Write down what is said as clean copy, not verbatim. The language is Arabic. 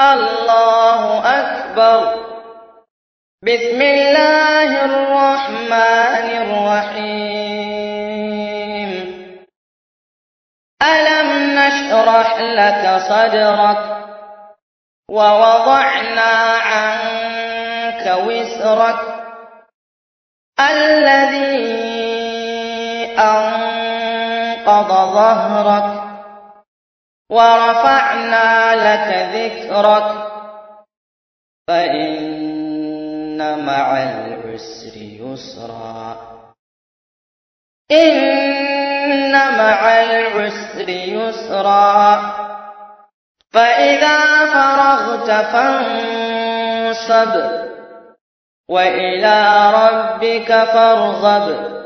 الله أكبر. بسم الله الرحمن الرحيم. ألم نشرح لك صدرك ووضعنا عنك وزرك الذي أنقض ظهرك ورفعنا لك ذكرك فإن مع العسر يسرا إن مع العسر يسرا فإذا فرغت فانصب وإلى ربك فارغب